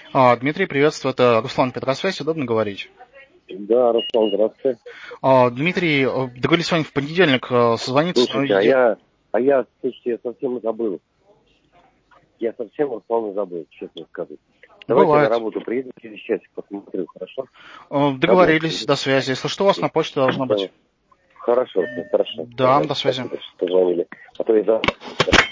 Дмитрий, приветствую. Это Руслан Петросвязь. Удобно говорить? Да, Руслан, здравствуйте. Дмитрий, договорились с вами в понедельник созвониться. Слушайте, слушайте, я совсем забыл. Я совсем, Руслан, забыл, честно сказать. Давайте на Бывает. работу приеду через часик, посмотрю, хорошо? Договорились, до связи. Если что, у вас на почте должно быть. Хорошо, хорошо. Да, до связи. Спасибо, что позвонили. А то я